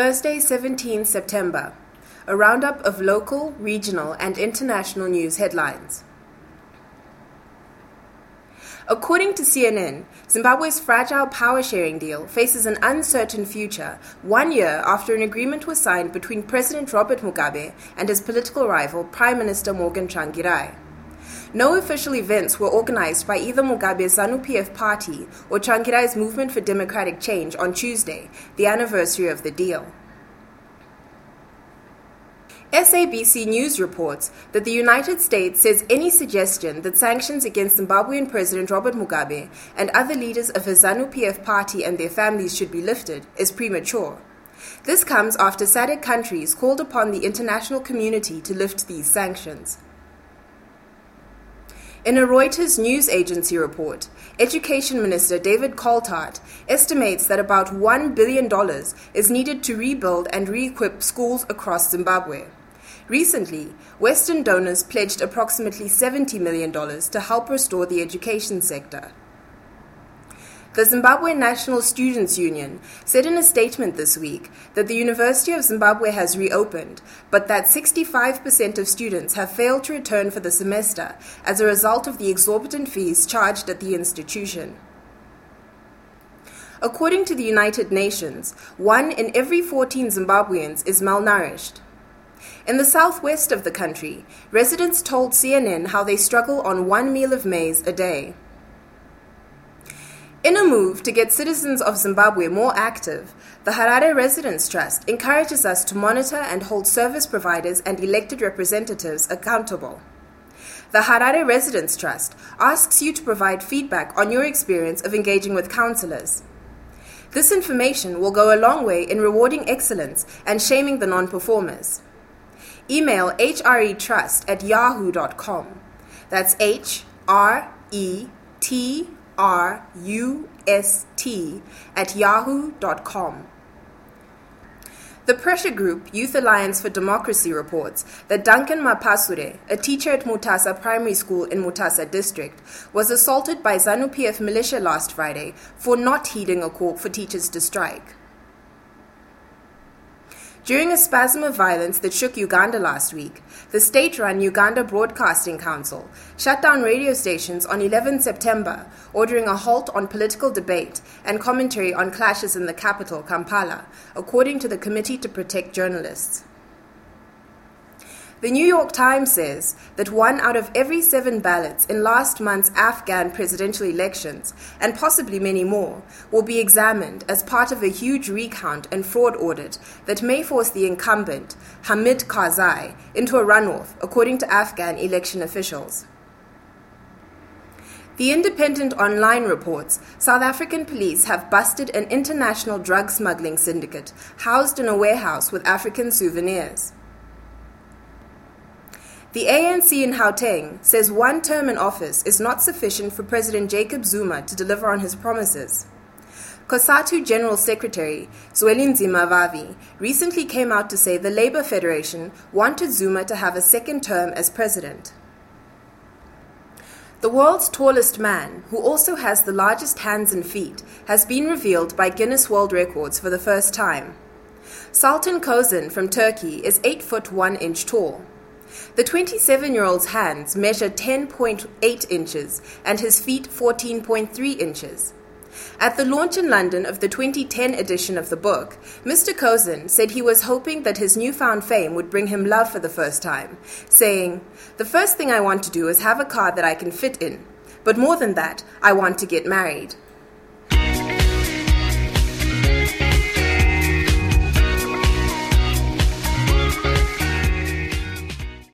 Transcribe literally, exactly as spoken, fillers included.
Thursday, seventeenth September. A roundup of local, regional, and international news headlines. According to C N N, Zimbabwe's fragile power-sharing deal faces an uncertain future one year after an agreement was signed between President Robert Mugabe and his political rival, Prime Minister Morgan Tsvangirai. No official events were organized by either Mugabe's ZANU-P F party or Tsvangirai's Movement for Democratic Change on Tuesday, the anniversary of the deal. S A B C News reports that the United States says any suggestion that sanctions against Zimbabwean President Robert Mugabe and other leaders of his ZANU-P F party and their families should be lifted is premature. This comes after S A D C countries called upon the international community to lift these sanctions. In a Reuters news agency report, Education Minister David Coltart estimates that about one billion dollars is needed to rebuild and re-equip schools across Zimbabwe. Recently, Western donors pledged approximately seventy million dollars to help restore the education sector. The Zimbabwe National Students' Union said in a statement this week that the University of Zimbabwe has reopened, but that sixty-five percent of students have failed to return for the semester as a result of the exorbitant fees charged at the institution. According to the United Nations, one in every fourteen Zimbabweans is malnourished. In the southwest of the country, residents told C N N how they struggle on one meal of maize a day. In a move to get citizens of Zimbabwe more active, the Harare Residents Trust encourages us to monitor and hold service providers and elected representatives accountable. The Harare Residents Trust asks you to provide feedback on your experience of engaging with councillors. This information will go a long way in rewarding excellence and shaming the non-performers. Email hretrust at yahoo dot com. That's H R E T R U S T at yahoo dot com. The pressure group Youth Alliance for Democracy reports that Duncan Mapasure, a teacher at Mutasa Primary School in Mutasa District, was assaulted by ZANU-P F militia last Friday for not heeding a call for teachers to strike. During a spasm of violence that shook Uganda last week, the state-run Uganda Broadcasting Council shut down radio stations on eleventh September, ordering a halt on political debate and commentary on clashes in the capital, Kampala, according to the Committee to Protect Journalists. The New York Times says that one out of every seven ballots in last month's Afghan presidential elections, and possibly many more, will be examined as part of a huge recount and fraud audit that may force the incumbent, Hamid Karzai, into a runoff, according to Afghan election officials. The Independent Online reports South African police have busted an international drug smuggling syndicate housed in a warehouse with African souvenirs. The A N C in Gauteng says one term in office is not sufficient for President Jacob Zuma to deliver on his promises. COSATU General Secretary Zwelinzima Vavi recently came out to say the Labour Federation wanted Zuma to have a second term as president. The world's tallest man, who also has the largest hands and feet, has been revealed by Guinness World Records for the first time. Sultan Kozan from Turkey is eight foot one inch tall. The twenty-seven-year-old's hands measure ten point eight inches and his feet fourteen point three inches. At the launch in London of the twenty ten edition of the book, Mister Kozan said he was hoping that his newfound fame would bring him love for the first time, saying, "The first thing I want to do is have a car that I can fit in. But more than that, I want to get married.